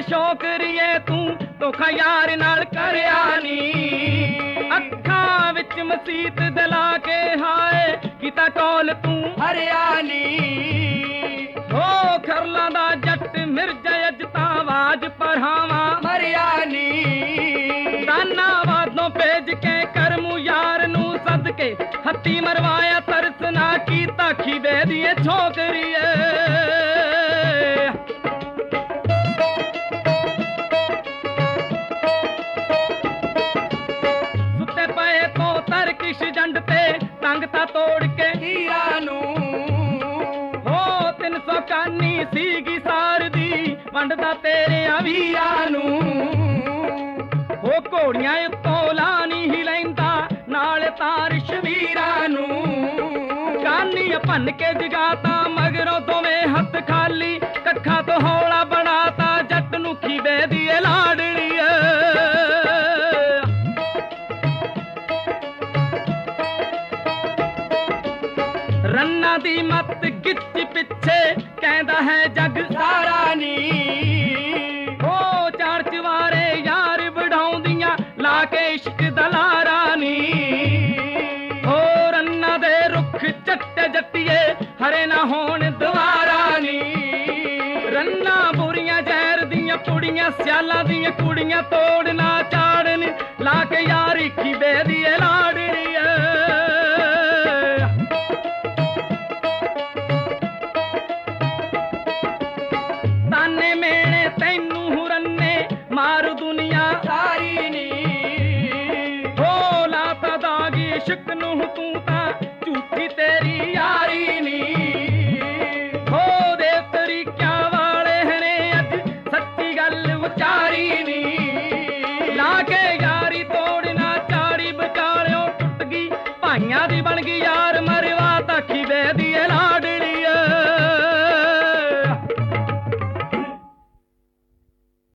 ਸ਼ੌਕਰੀਏ ਤੂੰ ਧੋਖਾ ਯਾਰ ਨਾਲ ਕਰਿਆ ਨੀ ਅੱਖਾਂ ਵਿੱਚ ਮਸੀਤ ਦਿਲਾ ਕੇ ਹਾਏ ਕੀਤਾ ਟੋਲ ਤੂੰ ਹਰਿਆ ਨੀ ਹੋ ਖਰਲਾਂ ਦਾ ਜੱਟ ਮਿਰਜ਼ਾ ਅੱਜ ਤਾਂ ਆਵਾਜ਼ ਪਰਹਾਵਾਂ ਮਰਿਆ ਨੀ ਦਾਨਾ ਵਾਦੋਂ ਭੇਜ ਕੇ ਕਰਮੂ ਯਾਰ ਨੂੰ ਸਦਕੇ ਹੱਥੀ ਮਰਵਾਇਆ ਤਰਸ ਨਾ ਕੀਤਾ ਖੀਵੇ ਦੀਏ ਛੋਕਰੀਏ ਸੁੱਤੇ ਪਏ ਤੋਂ ਤਰਕਿਸ਼ ਜੰਡ ਤੇ ਟੰਗਤਾ ਤੋੜ ਕੇ ਹੀਰਾ ਨੂੰ ਹੋ 300 ਕਾਨੀ ਸੀਗੀ ਸਾਰ ਦੀ ਵੰਡਦਾ ਤੇਰਿਆਂ ਵੀਰਾਂ ਨੂੰ ਹੋ ਘੋੜੀਆਂ ਉੱਤੋਂ ਲਾ ਨਹੀਂ ਲੈਂਦਾ ਨਾਲ ਤਾਰ ਸ਼ਵੀਰਾਂ ਨੂੰ ਕਾਨੀ ਭੰਨ ਕੇ ਜਗਾਤਾ ਮਗਰੋਂ ਦੋਵੇਂ ਹੱਥ ਖਾਲੀ ਕੱਖਾਂ ਤੋਂ ਹੌਲਾ ਬਣਾਤਾ ਜੱਟ ਨੂੰ ਖੀਵੇ ਦੀਏ ਲਾਡੜੀਏ ਰੰਨਾਂ ਦੀ ਮੱਤ ਗਿੱਚ ਪਿੱਛੇ ਕਹਿੰਦਾ ਹੈ ਜੱਗ ਸਾਰਾ ਨੀ ਹੋ ਚਾਰ ਚਵਾਰੇ ਯਾਰ ਵਢਾਉਂਦੀਆਂ ਲਾ ਕੇ ਇਸ਼ਕ ਦਾ ਲਾਰਾ ਨੀ ਹੋ ਰੰਨਾਂ ਦੇ ਰੁੱਖ ਚੱਟੇ ਜੱਟੀਏ ਹਰੇ ਨਾ ਹੋਣ ਦੁਆਰਾ ਨੀ ਰੰਨਾਂ ਬੁਰੀਆਂ ਜ਼ਹਿਰ ਦੀਆਂ ਪੁੜੀਆਂ ਸਿਆਲਾਂ ਦੀਆਂ ਕੁੜੀਆਂ ਤੋੜ ਨਾ ਚਾੜਨ ਲਾ ਕੇ ਯਾਰੀ ਖੀਵੇ ਦੀਏ ਲਾੜੜੀਏ ਤਾਨੇ ਮੇਣੇ ਤੈਨੂੰ ਰੰਨੇ ਮਾਰੂ ਦੁਨੀਆ ਸਾਰੀ ਨੀ ਹੋ ਲਾਤਾ ਦਾਗੀ ਇਸ਼ਕ ਨੂੰ ਤੂੰ ਤਾਂ ਝੂਠੀ ਤੇਰੀ ਯਾਰੀ ਨੀ ਹੋ ਦੇ ਤਰੀਕਿਆਂ ਵਾਲੇ ਨੇ ਅੱਜ ਸੱਚੀ ਗੱਲ ਵਿਚਾਰੀ ਨੀ ਲਾ ਕੇ